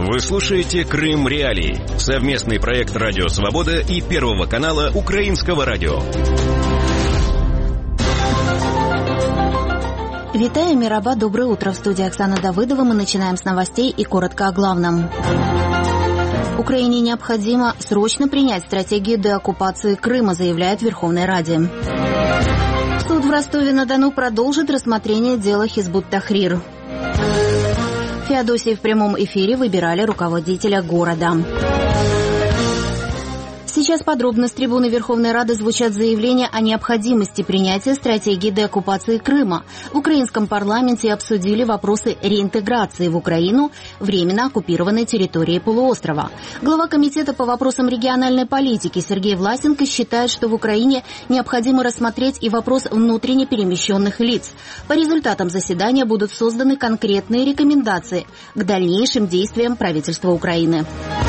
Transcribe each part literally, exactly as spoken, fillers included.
Вы слушаете «Крым Реалии» — совместный проект «Радио Свобода» и Первого канала Украинского радио. Витаю, Мираба, доброе утро. В студии Оксана Давыдова. Мы начинаем с новостей и коротко о главном. Украине необходимо срочно принять стратегию деоккупации Крыма, заявляет в Верховной Раде. Суд в Ростове-на-Дону продолжит рассмотрение дела Хизбут-Тахрир. Феодосии в прямом эфире выбирали руководителя города. Сейчас подробно с трибуны Верховной Рады звучат заявления о необходимости принятия стратегии деоккупации Крыма. В украинском парламенте обсудили вопросы реинтеграции в Украину временно оккупированной территории полуострова. Глава комитета по вопросам региональной политики Сергей Власенко считает, что в Украине необходимо рассмотреть и вопрос внутренне перемещенных лиц. По результатам заседания будут созданы конкретные рекомендации к дальнейшим действиям правительства Украины.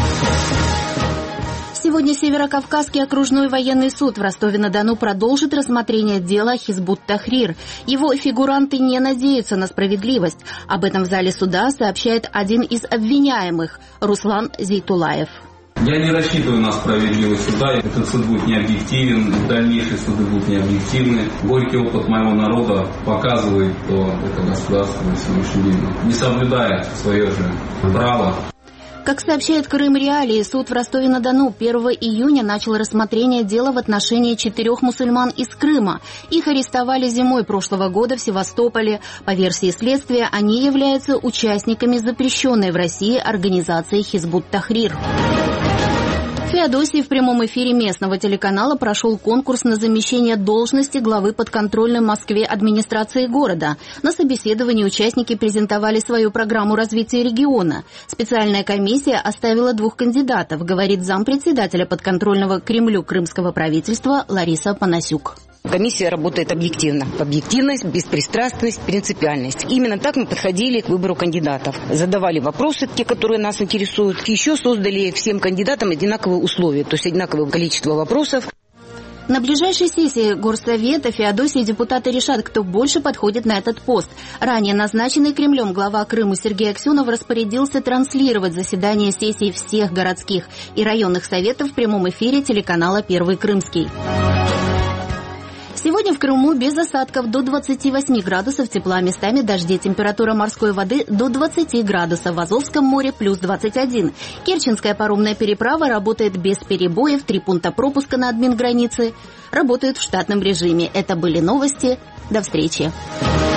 Сегодня Северокавказский окружной военный суд в Ростове-на-Дону продолжит рассмотрение дела Хизбут-Тахрир. Его фигуранты не надеются на справедливость. Об этом в зале суда сообщает один из обвиняемых – Руслан Зейтулаев. Я не рассчитываю на справедливость суда. Этот суд будет необъективен, дальнейшие суды будут необъективны. Горький опыт моего народа показывает, что это государство на сегодняшний день не соблюдает свое же право. Как сообщает Крым Реалии, суд в Ростове-на-Дону первого июня начал рассмотрение дела в отношении четырех мусульман из Крыма. Их арестовали зимой прошлого года в Севастополе. По версии следствия, они являются участниками запрещенной в России организации Хизбут-Тахрир. В Феодосии в прямом эфире местного телеканала прошел конкурс на замещение должности главы подконтрольной Москве администрации города. На собеседовании участники презентовали свою программу развития региона. Специальная комиссия оставила двух кандидатов, говорит зампредседателя подконтрольного Кремлю крымского правительства Лариса Панасюк. Комиссия работает объективно. Объективность, беспристрастность, принципиальность. Именно так мы подходили к выбору кандидатов. Задавали вопросы, те, которые нас интересуют. Еще создали всем кандидатам одинаковые условия, то есть одинаковое количество вопросов. На ближайшей сессии Горсовета Феодосии депутаты решат, кто больше подходит на этот пост. Ранее назначенный Кремлем глава Крыма Сергей Аксенов распорядился транслировать заседания сессий всех городских и районных советов в прямом эфире телеканала «Первый Крымский». Сегодня в Крыму без осадков до двадцати восьми градусов тепла, местами дожди, температура морской воды до двадцати градусов, в Азовском море плюс двадцать один. Керченская паромная переправа работает без перебоев, три пункта пропуска на админгранице работают в штатном режиме. Это были новости. До встречи.